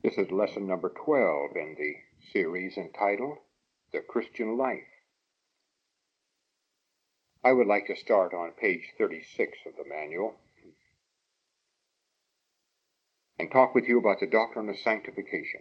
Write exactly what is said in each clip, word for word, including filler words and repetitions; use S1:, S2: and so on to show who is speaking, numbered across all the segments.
S1: This is lesson number twelve in the series entitled The Christian Life. I would like to start on page thirty-six of the manual and talk with you about the doctrine of sanctification.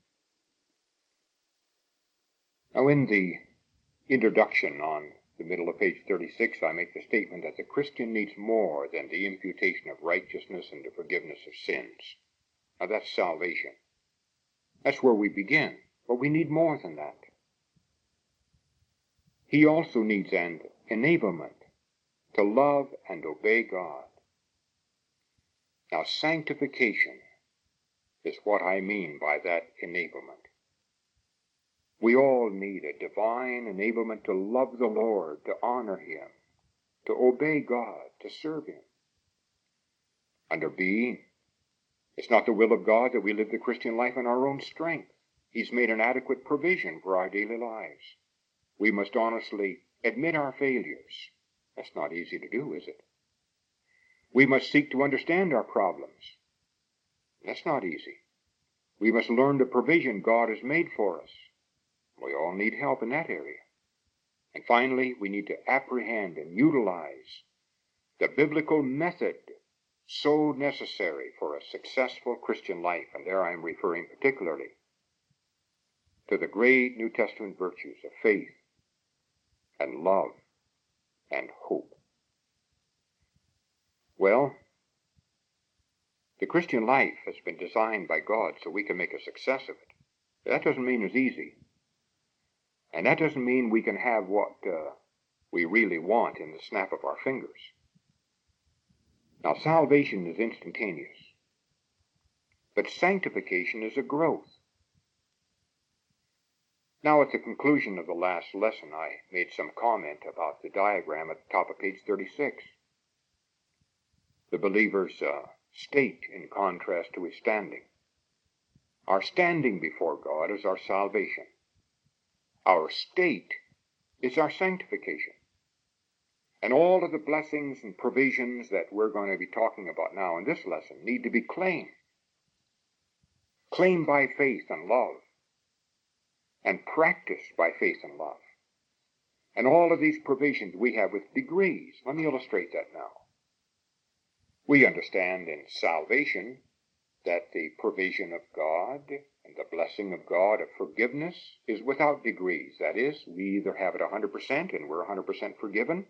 S1: Now, in the introduction on the middle of page thirty-six, I make the statement that the Christian needs more than the imputation of righteousness and the forgiveness of sins. Now, that's salvation. That's where we begin, but we need more than that. He also needs an enablement to love and obey God. Now, sanctification is what I mean by that enablement. We all need a divine enablement to love the Lord, to honor Him, to obey God, to serve Him. Under B, it's not the will of God that we live the Christian life in our own strength. He's made an adequate provision for our daily lives. We must honestly admit our failures. That's not easy to do, is it? We must seek to understand our problems. That's not easy. We must learn the provision God has made for us. We all need help in that area. And finally, we need to apprehend and utilize the biblical method so necessary for a successful Christian life. And there I am referring particularly to the great New Testament virtues of faith and love and hope. Well, the Christian life has been designed by God so we can make a success of it. That doesn't mean it's easy. And that doesn't mean we can have what uh, we really want in the snap of our fingers. Now, salvation is instantaneous, but sanctification is a growth. Now, at the conclusion of the last lesson, I made some comment about the diagram at the top of page thirty-six. The believer's uh, state in contrast to his standing. Our standing before God is our salvation. Our state is our sanctification. And all of the blessings and provisions that we're going to be talking about now in this lesson need to be claimed. Claimed by faith and love. And practiced by faith and love. And all of these provisions we have with degrees. Let me illustrate that now. We understand in salvation that the provision of God and the blessing of God of forgiveness is without degrees. That is, we either have it one hundred percent and we're one hundred percent forgiven,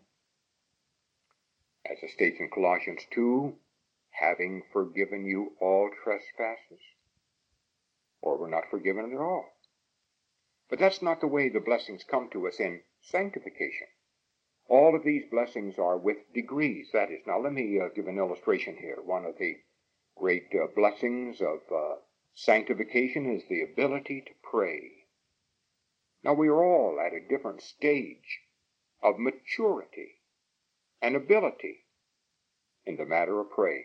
S1: as it states in Colossians two, having forgiven you all trespasses, or we're not forgiven at all. But that's not the way the blessings come to us in sanctification. All of these blessings are with degrees. That is, now let me uh, give an illustration here. One of the great uh, blessings of uh, sanctification is the ability to pray. Now, we are all at a different stage of maturity and ability in the matter of praying.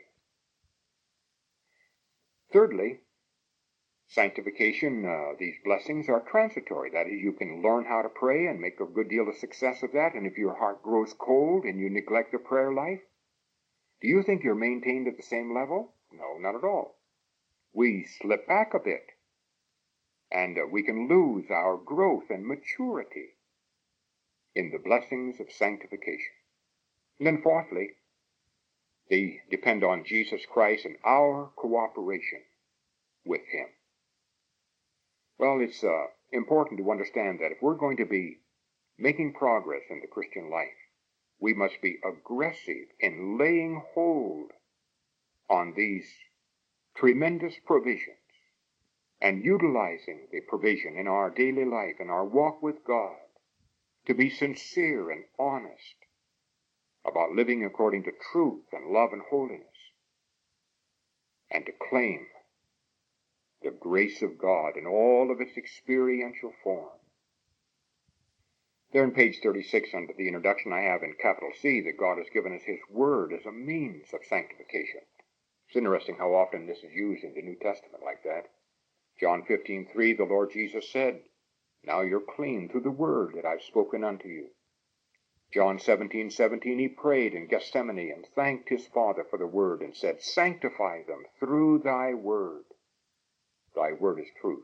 S1: Thirdly, sanctification, uh, these blessings are transitory. That is, you can learn how to pray and make a good deal of success of that. And if your heart grows cold and you neglect the prayer life, do you think you're maintained at the same level? No, not at all. We slip back a bit, and uh, we can lose our growth and maturity in the blessings of sanctification. And then fourthly, they depend on Jesus Christ and our cooperation with Him. Well, it's uh, important to understand that if we're going to be making progress in the Christian life, we must be aggressive in laying hold on these tremendous provisions and utilizing the provision in our daily life, in our walk with God, to be sincere and honest about living according to truth and love and holiness, and to claim the grace of God in all of its experiential form. There in page thirty-six, under the introduction, I have in capital C that God has given us His Word as a means of sanctification. It's interesting how often this is used in the New Testament like that. John fifteen three, the Lord Jesus said, "Now you're clean through the word that I've spoken unto you." John seventeen seventeen, He prayed in Gethsemane and thanked His Father for the word and said, "Sanctify them through thy word." Thy word is truth.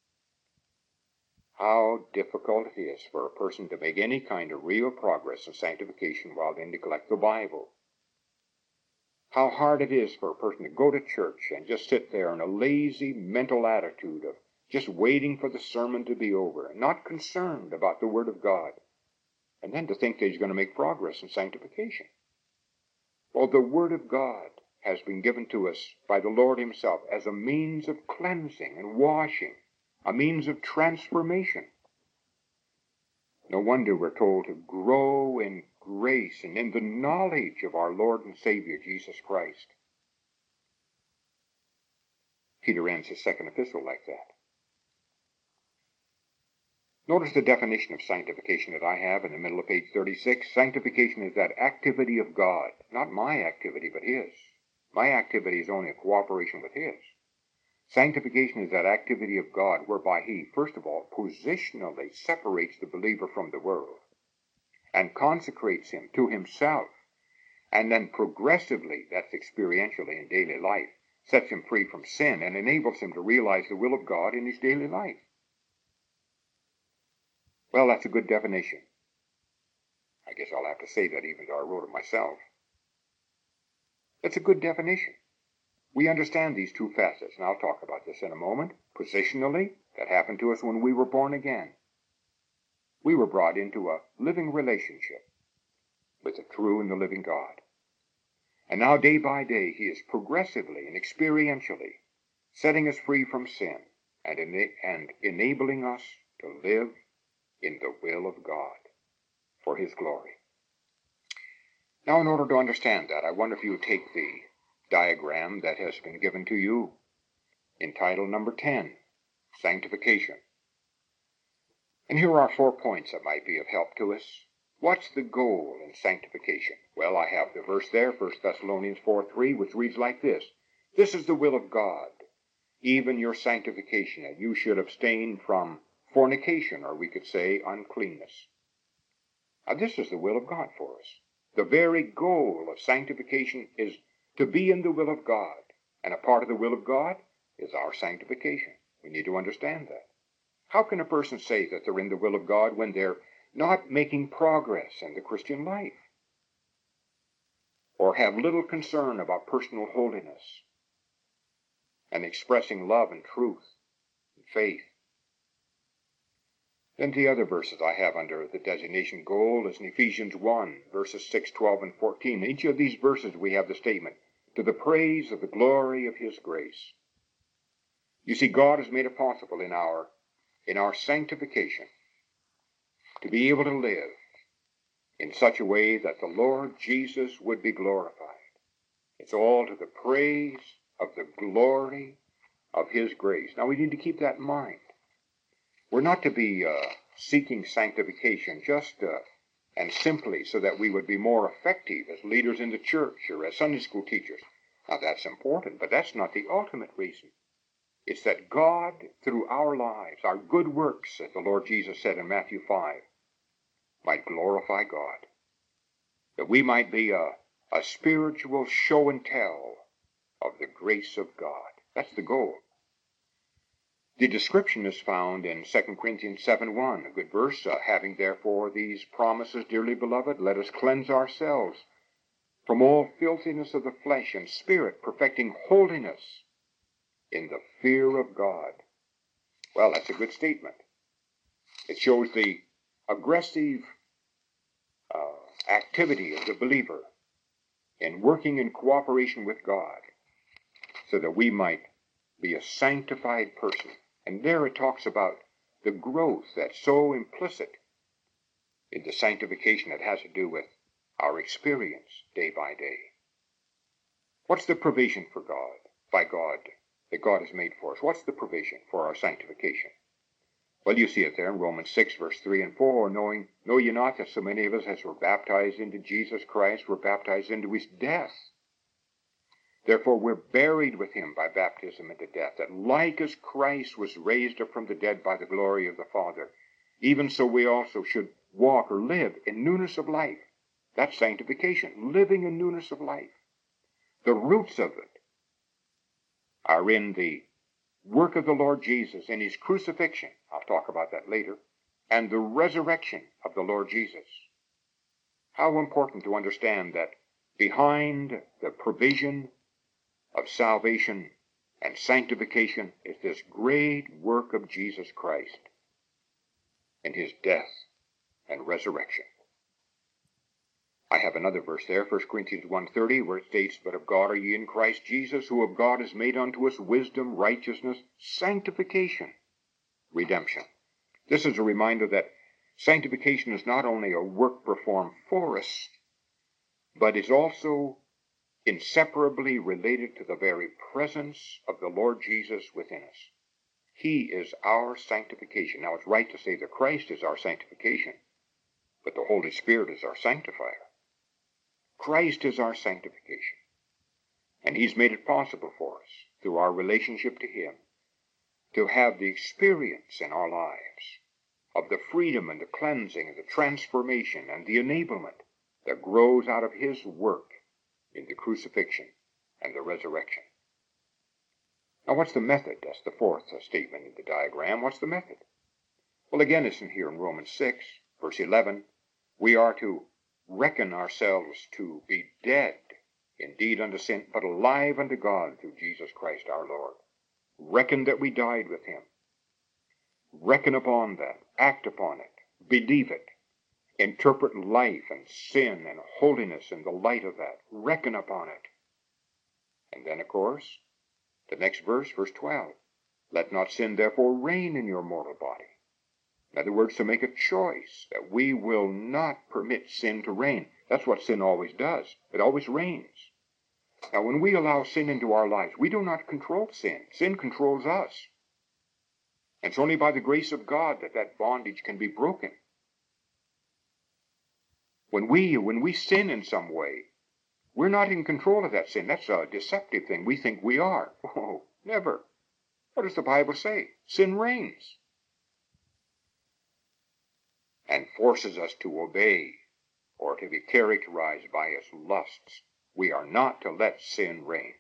S1: How difficult it is for a person to make any kind of real progress in sanctification while they neglect the Bible. How hard it is for a person to go to church and just sit there in a lazy mental attitude of just waiting for the sermon to be over and not concerned about the Word of God, and then to think that he's going to make progress in sanctification. Well, the Word of God has been given to us by the Lord himself as a means of cleansing and washing, a means of transformation. No wonder we're told to grow in grace and in the knowledge of our Lord and Savior, Jesus Christ. Peter ends his second epistle like that. Notice the definition of sanctification that I have in the middle of page thirty-six. Sanctification is that activity of God, not my activity, but his. My activity is only a cooperation with his. Sanctification is that activity of God whereby he, first of all, positionally separates the believer from the world and consecrates him to himself, and then progressively, that's experientially in daily life, sets him free from sin and enables him to realize the will of God in his daily life. Well, that's a good definition. I guess I'll have to say that even though I wrote it myself. It's a good definition. We understand these two facets, and I'll talk about this in a moment. Positionally, that happened to us when we were born again. We were brought into a living relationship with the true and the living God. And now, day by day, he is progressively and experientially setting us free from sin and, ena- and enabling us to live in the will of God for his glory. Now, in order to understand that, I wonder if you would take the diagram that has been given to you entitled number ten, Sanctification. And here are four points that might be of help to us. What's the goal in sanctification? Well, I have the verse there, First Thessalonians four three, which reads like this. This is the will of God, even your sanctification, that you should abstain from fornication, or we could say uncleanness. Now, this is the will of God for us. The very goal of sanctification is to be in the will of God. And a part of the will of God is our sanctification. We need to understand that. How can a person say that they're in the will of God when they're not making progress in the Christian life, or have little concern about personal holiness and expressing love and truth and faith? Then the other verses I have under the designation goal is in Ephesians one, verses six, twelve, and fourteen. In each of these verses we have the statement, to the praise of the glory of his grace. You see, God has made it possible in our, in our sanctification to be able to live in such a way that the Lord Jesus would be glorified. It's all to the praise of the glory of his grace. Now, we need to keep that in mind. We're not to be uh, seeking sanctification just uh, and simply so that we would be more effective as leaders in the church or as Sunday school teachers. Now, that's important, but that's not the ultimate reason. It's that God, through our lives, our good works, as the Lord Jesus said in Matthew five, might glorify God. That we might be a, a spiritual show and tell of the grace of God. That's the goal. The description is found in Second Corinthians seven one, a good verse. Uh, Having therefore these promises, dearly beloved, let us cleanse ourselves from all filthiness of the flesh and spirit, perfecting holiness in the fear of God. Well, that's a good statement. It shows the aggressive uh, activity of the believer in working in cooperation with God so that we might be a sanctified person. And there it talks about the growth that's so implicit in the sanctification that has to do with our experience day by day. What's the provision for God, by God, that God has made for us? What's the provision for our sanctification? Well, you see it there in Romans six, verse three and four, knowing, know ye not that so many of us as were baptized into Jesus Christ were baptized into his death? Therefore we're buried with him by baptism into death, that like as Christ was raised up from the dead by the glory of the Father, even so we also should walk or live in newness of life. That's sanctification, living in newness of life. The roots of it are in the work of the Lord Jesus in his crucifixion, I'll talk about that later, and the resurrection of the Lord Jesus. How important to understand that behind the provision of salvation and sanctification is this great work of Jesus Christ in his death and resurrection. I have another verse there, First Corinthians one thirty, where it states, "But of God are ye in Christ Jesus, who of God is made unto us wisdom, righteousness, sanctification, redemption." This is a reminder that sanctification is not only a work performed for us, but is also inseparably related to the very presence of the Lord Jesus within us. He is our sanctification. Now, it's right to say that Christ is our sanctification, but the Holy Spirit is our sanctifier. Christ is our sanctification, and he's made it possible for us, through our relationship to him, to have the experience in our lives of the freedom and the cleansing and the transformation and the enablement that grows out of his work in the crucifixion and the resurrection. Now, what's the method? That's the fourth statement in the diagram. What's the method? Well, again, it's in here in Romans six, verse eleven. We are to reckon ourselves to be dead indeed unto sin, but alive unto God through Jesus Christ our Lord. Reckon that we died with him. Reckon upon that. Act upon it. Believe it. Interpret life and sin and holiness in the light of that. Reckon upon it. And then, of course, the next verse, verse twelve. Let not sin therefore reign in your mortal body. In other words, to make a choice that we will not permit sin to reign. That's what sin always does. It always reigns. Now, when we allow sin into our lives, we do not control sin. Sin controls us. And it's only by the grace of God that that bondage can be broken. When we, when we sin in some way, we're not in control of that sin. That's a deceptive thing. We think we are. Oh, never. What does the Bible say? Sin reigns and forces us to obey or to be characterized by its lusts. We are not to let sin reign.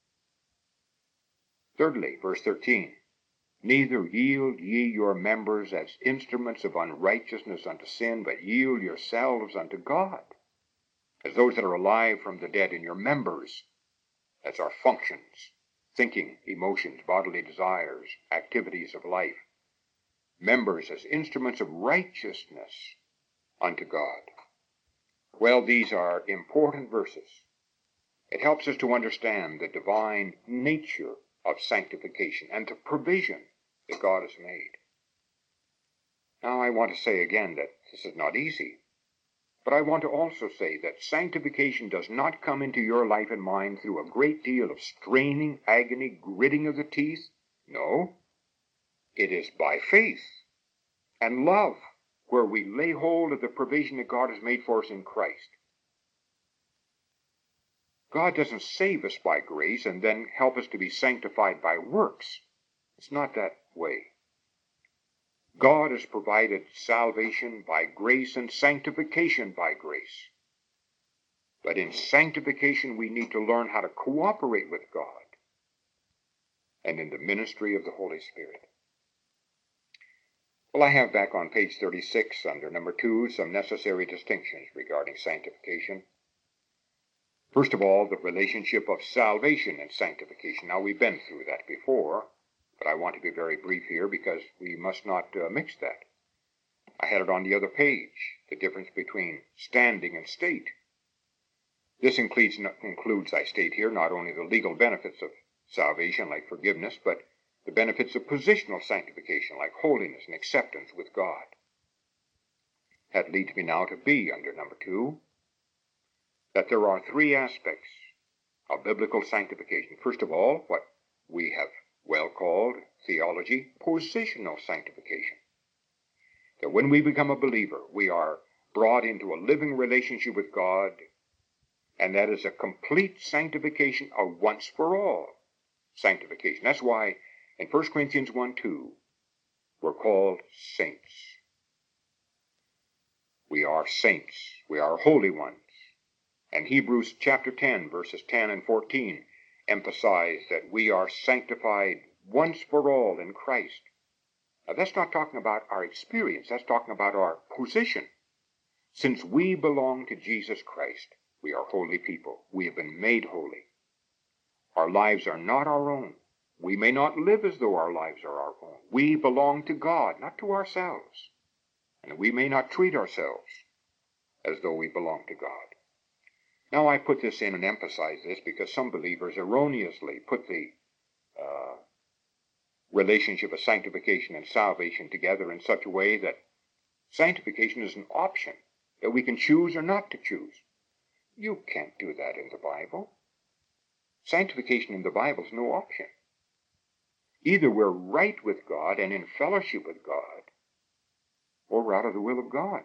S1: Thirdly, verse thirteen. Neither yield ye your members as instruments of unrighteousness unto sin, but yield yourselves unto God, as those that are alive from the dead, in your members. That's our functions, thinking, emotions, bodily desires, activities of life. Members as instruments of righteousness unto God. Well, these are important verses. It helps us to understand the divine nature of sanctification and the provision that God has made. Now, I want to say again that this is not easy, but I want to also say that sanctification does not come into your life and mine through a great deal of straining, agony, gritting of the teeth. No, it is by faith and love, where we lay hold of the provision that God has made for us in Christ. God doesn't save us by grace and then help us to be sanctified by works. It's not that way. God has provided salvation by grace and sanctification by grace. But in sanctification, we need to learn how to cooperate with God and in the ministry of the Holy Spirit. Well, I have back on page thirty-six, under number two, some necessary distinctions regarding sanctification. First of all, the relationship of salvation and sanctification. Now, we've been through that before, but I want to be very brief here because we must not uh, mix that. I had it on the other page, the difference between standing and state. This includes, includes, I state here, not only the legal benefits of salvation, like forgiveness, but the benefits of positional sanctification, like holiness and acceptance with God. That leads me now to B, under number two, that there are three aspects of biblical sanctification. First of all, what we have well called theology, positional sanctification. That when we become a believer, we are brought into a living relationship with God, and that is a complete sanctification, a once-for-all sanctification. That's why in First Corinthians one two, we're called saints. We are saints. We are holy ones. And Hebrews chapter ten, verses ten and fourteen, emphasize that we are sanctified once for all in Christ. Now, that's not talking about our experience. That's talking about our position. Since we belong to Jesus Christ, we are holy people. We have been made holy. Our lives are not our own. We may not live as though our lives are our own. We belong to God, not to ourselves. And we may not treat ourselves as though we belong to God. Now, I put this in and emphasize this because some believers erroneously put the uh, relationship of sanctification and salvation together in such a way that sanctification is an option that we can choose or not to choose. You can't do that in the Bible. Sanctification in the Bible is no option. Either we're right with God and in fellowship with God, or we're out of the will of God.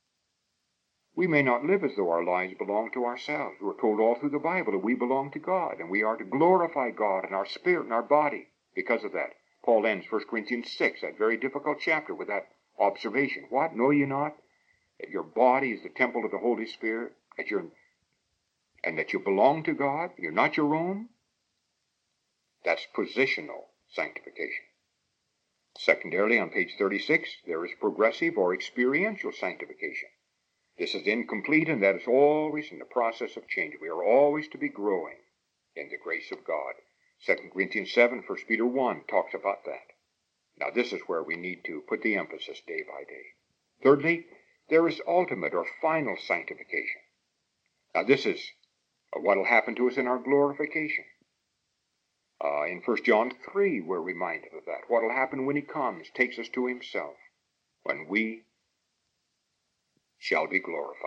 S1: We may not live as though our lives belong to ourselves. We're told all through the Bible that we belong to God, and we are to glorify God in our spirit and our body because of that. Paul ends First Corinthians six, that very difficult chapter, with that observation. What? Know ye not that your body is the temple of the Holy Spirit, that you're, and that you belong to God? You're not your own? That's positional sanctification. Secondarily, on page thirty-six, there is progressive or experiential sanctification. This is incomplete, and that is always in the process of change. We are always to be growing in the grace of God. Second Corinthians seven, First Peter one talks about that. Now, this is where we need to put the emphasis day by day. Thirdly, there is ultimate or final sanctification. Now, this is what will happen to us in our glorification. Uh, in First John three, we're reminded of that. What will happen when he comes, takes us to himself, when we shall be glorified.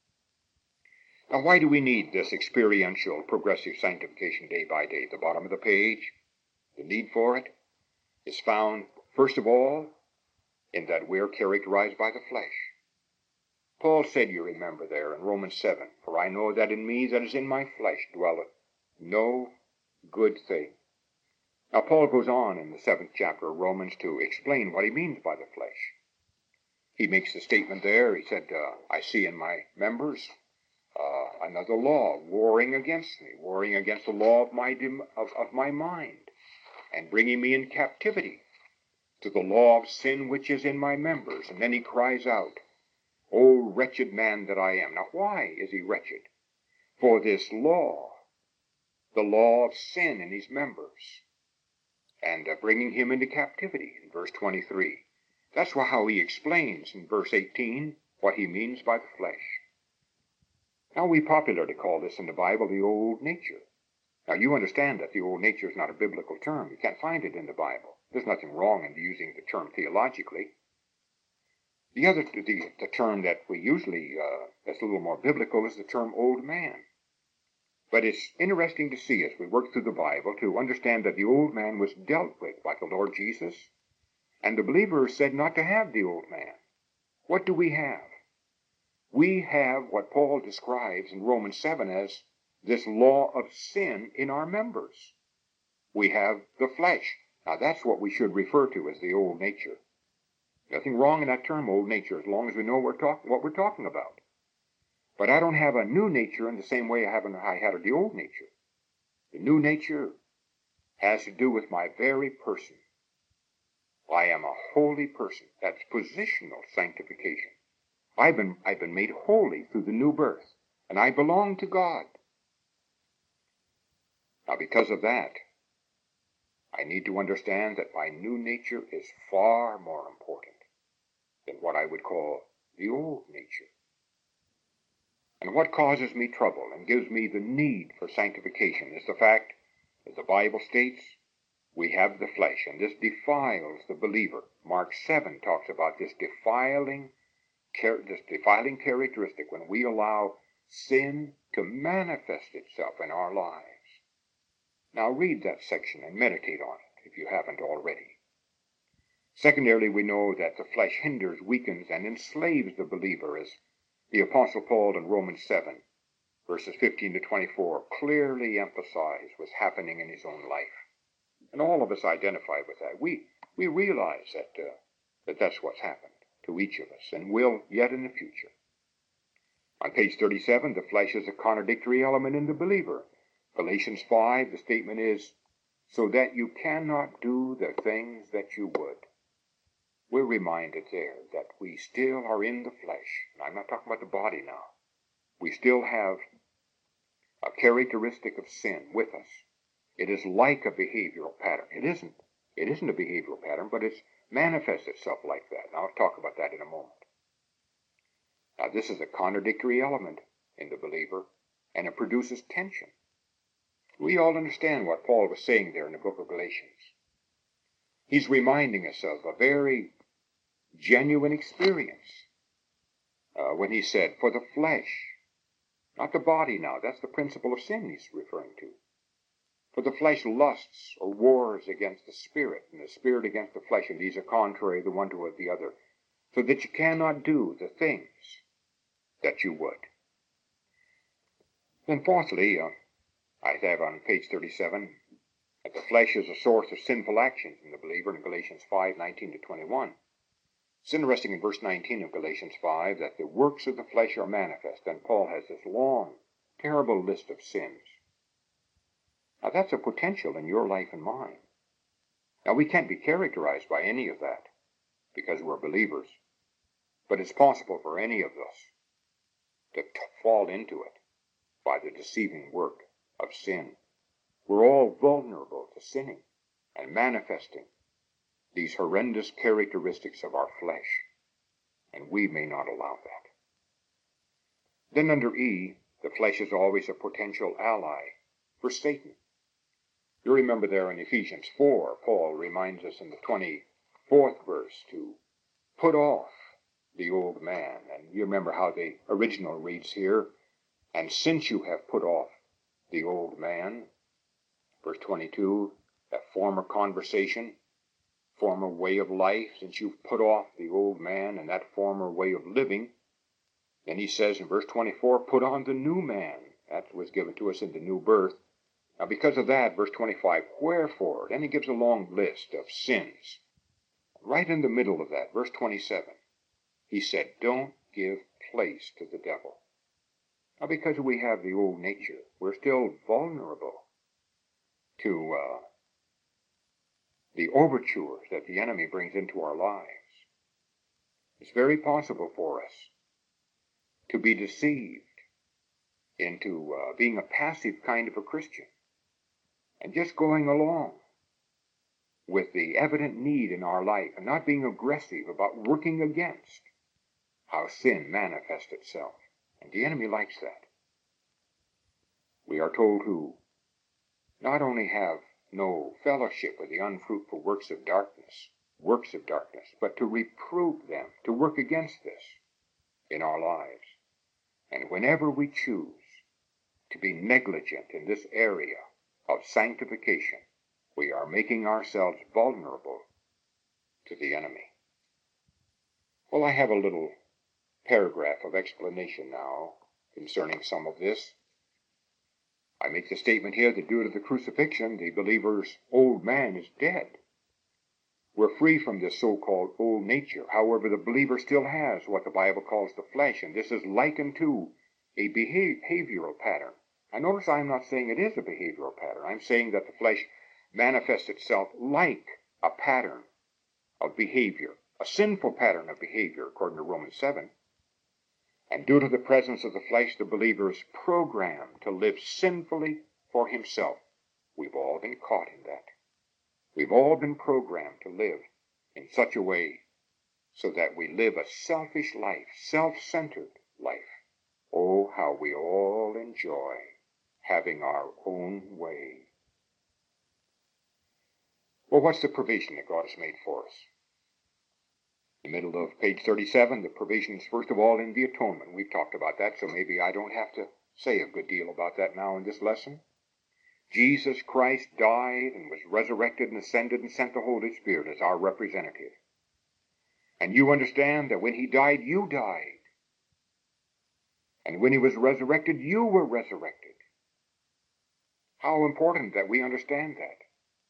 S1: Now, why do we need this experiential, progressive sanctification day by day? The bottom of the page, the need for it is found, first of all, in that we're characterized by the flesh. Paul said, you remember there in Romans seven, for I know that in me that is in my flesh dwelleth no good thing. Now, Paul goes on in the seventh chapter of Romans to explain what he means by the flesh. He makes the statement there, he said, uh, I see in my members uh, another law warring against me, warring against the law of my, of, of my mind, and bringing me in captivity to the law of sin which is in my members. And then he cries out, O wretched man that I am. Now, why is he wretched? For this law, the law of sin in his members, and uh, bringing him into captivity in verse twenty-three. That's how he explains in verse eighteen what he means by the flesh. Now, we popularly call this in the Bible the old nature. Now, you understand that the old nature is not a biblical term. You can't find it in the Bible. There's nothing wrong in using the term theologically. The other, the, the term that we usually, uh, that's a little more biblical, is the term old man. But it's interesting to see as we work through the Bible to understand that the old man was dealt with by the Lord Jesus, and the believer said not to have the old man. What do we have? We have what Paul describes in Romans seven as this law of sin in our members. We have the flesh. Now, that's what we should refer to as the old nature. Nothing wrong in that term, old nature, as long as we know we're talk- what we're talking about. But I don't have a new nature in the same way I, haven't, I had the old nature. The new nature has to do with my very person. I am a holy person. That's positional sanctification. I've been, I've been made holy through the new birth, and I belong to God. Now, because of that, I need to understand that my new nature is far more important than what I would call the old nature. And what causes me trouble and gives me the need for sanctification is the fact, as the Bible states, we have the flesh, and this defiles the believer. Mark seven talks about this defiling, this defiling characteristic when we allow sin to manifest itself in our lives. Now read that section and meditate on it if you haven't already. Secondarily, we know that the flesh hinders, weakens, and enslaves the believer, as the Apostle Paul in Romans seven, verses fifteen to twenty-four, clearly emphasized what's happening in his own life. And all of us identify with that. We we realize that, uh, that that's what's happened to each of us, and will yet in the future. On page thirty-seven, the flesh is a contradictory element in the believer. Galatians five, the statement is, so that you cannot do the things that you would. We're reminded there that we still are in the flesh. I'm not talking about the body now. We still have a characteristic of sin with us. It is like a behavioral pattern. It isn't. It isn't a behavioral pattern, but it's manifests itself like that. Now, I'll talk about that in a moment. Now, this is a contradictory element in the believer, and it produces tension. We all understand what Paul was saying there in the book of Galatians. He's reminding us of a very genuine experience uh, when he said, for the flesh, not the body now, that's the principle of sin he's referring to. For the flesh lusts or wars against the spirit, and the spirit against the flesh, and these are contrary the one to the other, so that you cannot do the things that you would. Then fourthly, uh, I have on page thirty-seven, that the flesh is a source of sinful actions in the believer in Galatians five, nineteen to twenty-one. It's interesting in verse nineteen of Galatians five that the works of the flesh are manifest, and Paul has this long, terrible list of sins. Now that's a potential in your life and mine. Now we can't be characterized by any of that because we're believers, but it's possible for any of us to t- fall into it by the deceiving work of sin. We're all vulnerable to sinning and manifesting these horrendous characteristics of our flesh, and we may not allow that. Then under E, the flesh is always a potential ally for Satan. You remember there in Ephesians four, Paul reminds us in the twenty-fourth verse to put off the old man. And you remember how the original reads here, and since you have put off the old man, verse twenty-two, that former conversation, former way of life, since you've put off the old man and that former way of living, then he says in verse twenty-four, put on the new man. That was given to us in the new birth. Now because of that, verse twenty-five, wherefore, then he gives a long list of sins. Right in the middle of that, verse twenty-seven, he said, don't give place to the devil. Now because we have the old nature, we're still vulnerable to uh, the overtures that the enemy brings into our lives. It's very possible for us to be deceived into uh, being a passive kind of a Christian and just going along with the evident need in our life and not being aggressive about working against how sin manifests itself. And the enemy likes that. We are told to not only have no fellowship with the unfruitful works of darkness, works of darkness, but to reprove them, to work against this in our lives. And whenever we choose to be negligent in this area of sanctification, we are making ourselves vulnerable to the enemy. Well, I have a little paragraph of explanation now concerning some of this. I make the statement here that due to the crucifixion, the believer's old man is dead. We're free from this so-called old nature. However, the believer still has what the Bible calls the flesh, and this is likened to a behavioral pattern. And notice I'm not saying it is a behavioral pattern. I'm saying that the flesh manifests itself like a pattern of behavior, a sinful pattern of behavior, according to Romans seven. And due to the presence of the flesh, the believer is programmed to live sinfully for himself. We've all been caught in that. We've all been programmed to live in such a way so that we live a selfish life, self-centered life. Oh, how we all enjoy having our own way. Well, what's the provision that God has made for us? In the middle of page thirty-seven, the provision is first of all in the atonement. We've talked about that, so maybe I don't have to say a good deal about that now in this lesson. Jesus Christ died and was resurrected and ascended and sent the Holy Spirit as our representative. And you understand that when he died, you died. And when he was resurrected, you were resurrected. How important that we understand that.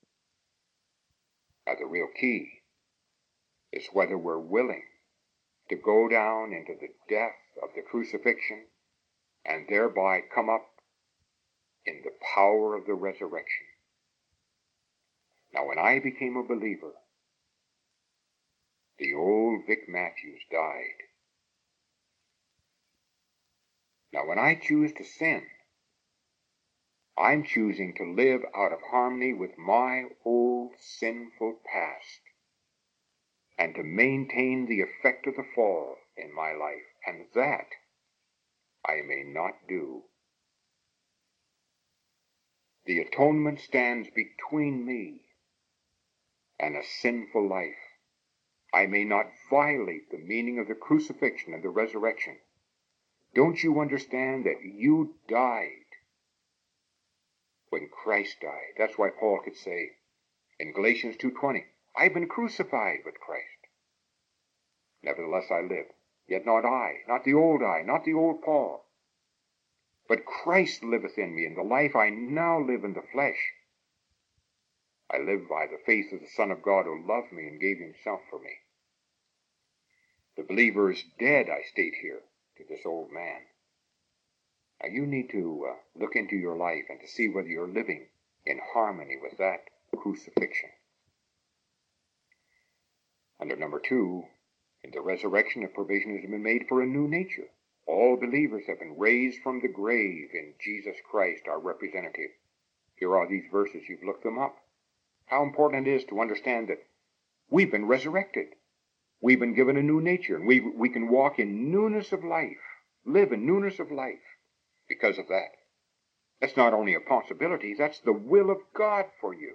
S1: Now, the real key is whether we're willing to go down into the death of the crucifixion and thereby come up in the power of the resurrection. Now, when I became a believer, the old Vic Matthews died. Now, when I choose to sin, I'm choosing to live out of harmony with my old sinful past and to maintain the effect of the fall in my life, and that I may not do. The atonement stands between me and a sinful life. I may not violate the meaning of the crucifixion and the resurrection. Don't you understand that you died when Christ died? That's why Paul could say in Galatians two twenty, I've been crucified with Christ. Nevertheless I live, yet not I, not the old I, not the old Paul. But Christ liveth in me, and the life I now live in the flesh, I live by the faith of the Son of God who loved me and gave himself for me. The believer is dead, I state here, to this old man. Now you need to uh, look into your life and to see whether you're living in harmony with that crucifixion. Under number two, in the resurrection, a provision has been made for a new nature. All believers have been raised from the grave in Jesus Christ, our representative. Here are these verses. You've looked them up. How important it is to understand that we've been resurrected. We've been given a new nature, and we, we can walk in newness of life, live in newness of life because of that. That's not only a possibility, that's the will of God for you.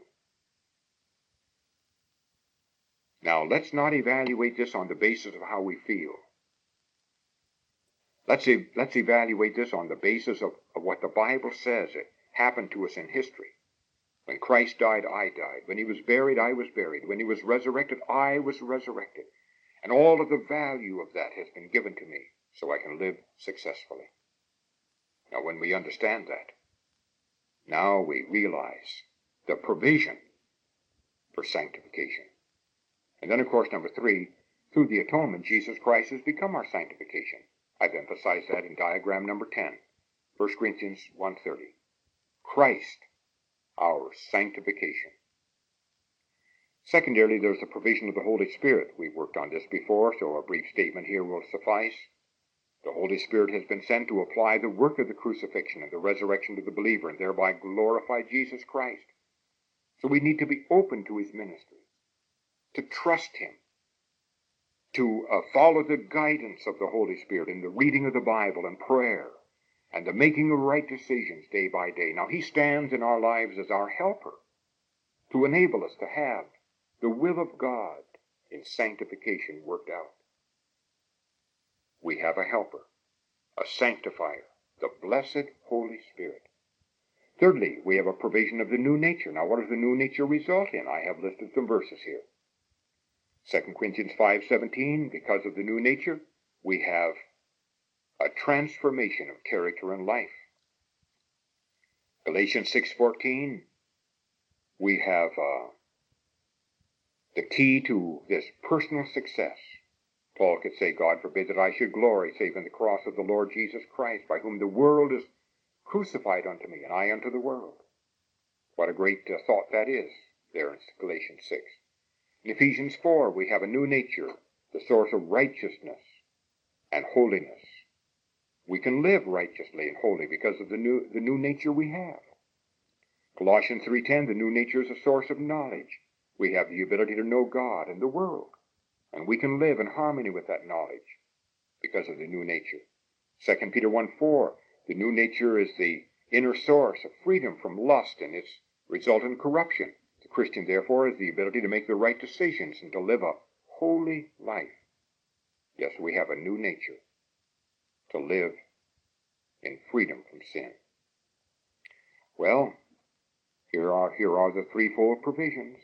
S1: Now, let's not evaluate this on the basis of how we feel. Let's, e- let's evaluate this on the basis of, of what the Bible says it happened to us in history. When Christ died, I died. When he was buried, I was buried. When he was resurrected, I was resurrected. And all of the value of that has been given to me so I can live successfully. Now, when we understand that, now we realize the provision for sanctification. And then, of course, number three, through the atonement, Jesus Christ has become our sanctification. I've emphasized that in diagram number ten, First Corinthians one thirty. Christ, our sanctification. Secondarily, there's the provision of the Holy Spirit. We've worked on this before, so a brief statement here will suffice. The Holy Spirit has been sent to apply the work of the crucifixion and the resurrection to the believer and thereby glorify Jesus Christ. So we need to be open to his ministry, to trust him, to uh, follow the guidance of the Holy Spirit in the reading of the Bible and prayer and the making of right decisions day by day. Now, he stands in our lives as our helper to enable us to have the will of God in sanctification worked out. We have a helper, a sanctifier, the blessed Holy Spirit. Thirdly, we have a provision of the new nature. Now, what does the new nature result in? I have listed some verses here. Second Corinthians five seventeen, because of the new nature, we have a transformation of character and life. Galatians six fourteen, we have uh, the key to this personal success. Paul could say, God forbid that I should glory save in the cross of the Lord Jesus Christ, by whom the world is crucified unto me, and I unto the world. What a great uh, thought that is there in Galatians six. In Ephesians four, we have a new nature, the source of righteousness and holiness. We can live righteously and holy because of the new, the new nature we have. Colossians three ten, the new nature is a source of knowledge. We have the ability to know God and the world, and we can live in harmony with that knowledge because of the new nature. Second Peter one four, the new nature is the inner source of freedom from lust and its resultant corruption. The Christian, therefore, has the ability to make the right decisions and to live a holy life. Yes, we have a new nature to live in freedom from sin. Well, here are, here are the threefold provisions.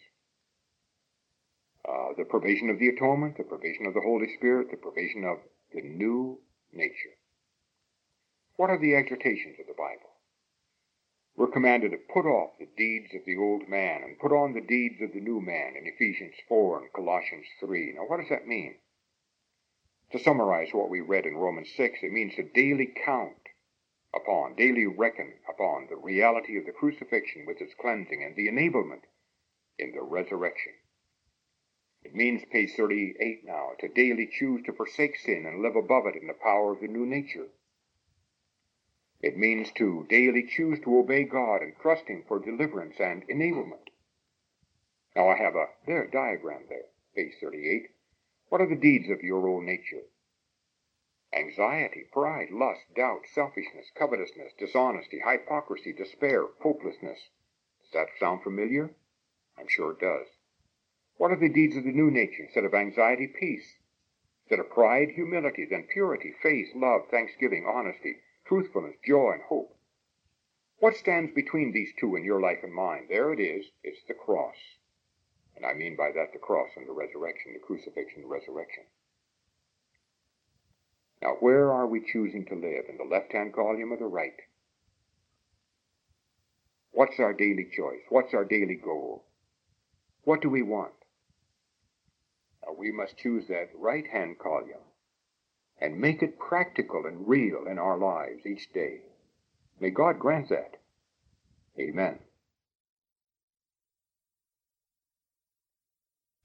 S1: Uh, the provision of the atonement, the provision of the Holy Spirit, the provision of the new nature. What are the exhortations of the Bible? We're commanded to put off the deeds of the old man and put on the deeds of the new man in Ephesians four and Colossians three. Now, what does that mean? To summarize what we read in Romans six, it means to daily count upon, daily reckon upon the reality of the crucifixion with its cleansing and the enablement in the resurrection. It means, page thirty-eight now, to daily choose to forsake sin and live above it in the power of the new nature. It means to daily choose to obey God and trust Him for deliverance and enablement. Now I have a there diagram there, page thirty-eight. What are the deeds of your old nature? Anxiety, pride, lust, doubt, selfishness, covetousness, dishonesty, hypocrisy, despair, hopelessness. Does that sound familiar? I'm sure it does. What are the deeds of the new nature? Instead of anxiety, peace. Instead of pride, humility, then purity, faith, love, thanksgiving, honesty, truthfulness, joy, and hope. What stands between these two in your life and mine? There it is. It's the cross. And I mean by that the cross and the resurrection, the crucifixion and the resurrection. Now, where are we choosing to live? In the left-hand column or the right? What's our daily choice? What's our daily goal? What do we want? Now, we must choose that right-hand column and make it practical and real in our lives each day. May God grant that. Amen.